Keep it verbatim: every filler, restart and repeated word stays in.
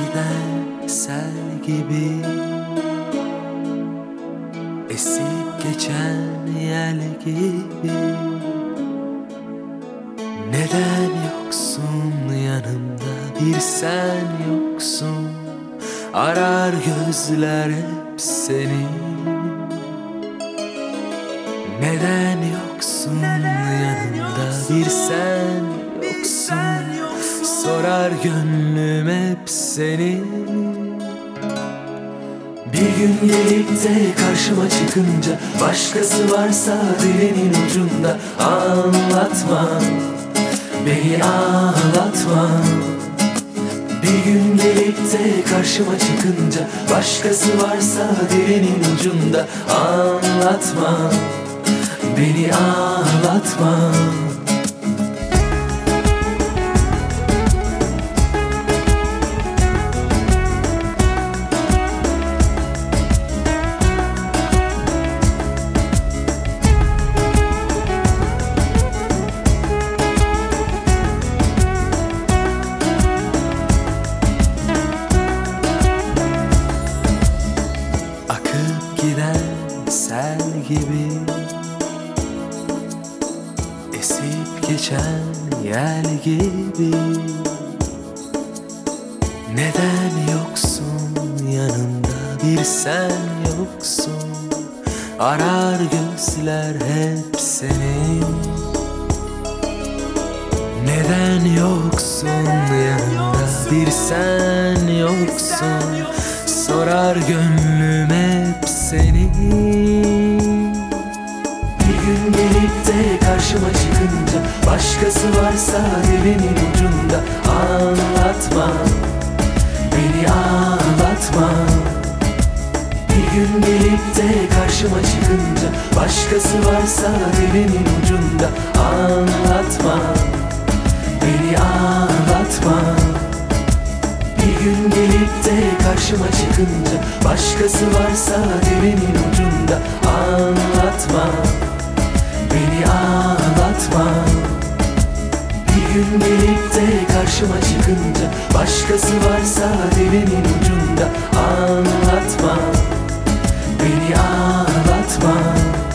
giden sel gibi, esip geçen yel gibi. Neden yoksun yanımda, bir sen yoksun. Arar gözler hep seni. Neden yoksun yanımda, bir sen yoksun. Sorar gönlüm hep seni. Bir gün gelip de karşıma çıkınca, başkası varsa dilinin ucunda, anlatma, beni ağlatma. Bir gün gelip de karşıma çıkınca, başkası varsa dilinin ucunda, anlatma, beni ağlatma. Giden sel gibi, esip geçen yel gibi. Neden yoksun yanımda, bir sen yoksun. Arar gözler hep seni. Neden yoksun yanımda, bir sen yoksun. Sorar gönlüm hep seni. Bir gün gelip de karşıma çıkınca, başkası varsa dilinin ucunda, anlatma, beni ağlatma. Bir gün gelip de karşıma çıkınca, başkası varsa dilinin ucunda, anlatma, beni ağlatma. Bir gün gelip de karşıma çıkınca, başkası varsa dilinin ucunda, anlatma, beni ağlatma. Bir gün gelip de karşıma çıkınca, başkası varsa dilinin ucunda, anlatma, beni ağlatma.